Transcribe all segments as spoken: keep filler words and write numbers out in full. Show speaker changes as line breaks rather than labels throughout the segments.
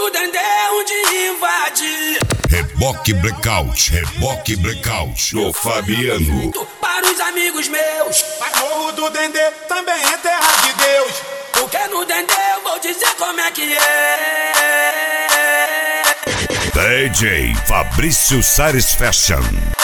do Dendê onde invade.
Reboque Blackout, Reboque Blackout, no Fabiano.
Para os amigos meus,
mas morro do Dendê também é terra de Deus.
Porque no Dendê eu vou dizer como é que é.
D J Fabrício Satisfaction.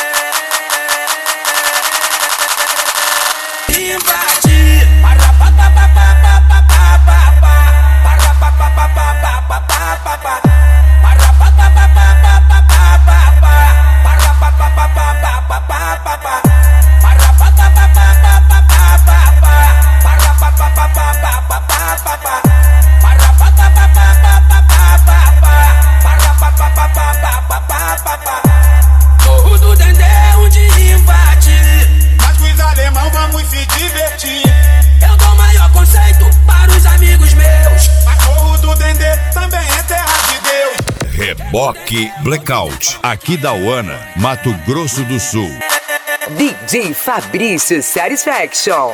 Invade. Para pa pa pa pa pa pa pa pa pa. Para pa pa pa pa pa pa pa pa pa. Para pa pa pa pa pa pa pa pa pa. Para pa pa pa pa pa pa pa pa pa. Para pa pa pa pa pa pa pa pa pa. Para pa pa pa pa pa pa pa pa pa. Para pa pa pa pa pa pa pa pa pa. Para pa pa pa pa pa pa pa pa. Morro do Dendê onde invade.
Mas os alemão vamos se divertir.
Eu dou maior conceito para os amigos meus.
Mas morro do Dendê também é terra de Deus.
Reboque Blackout, aqui da Uana, Mato Grosso do Sul.
D J Fabrício Satisfaction.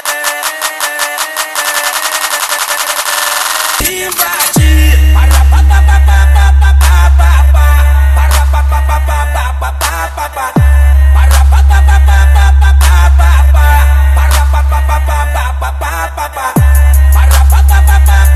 Invade. Para pa pa pa pa pa pa pa pa pa. Para pa pa pa pa pa pa pa pa pa. Para pa pa pa pa pa pa pa pa pa. Para pa pa pa pa pa pa pa pa pa. Para pa pa pa pa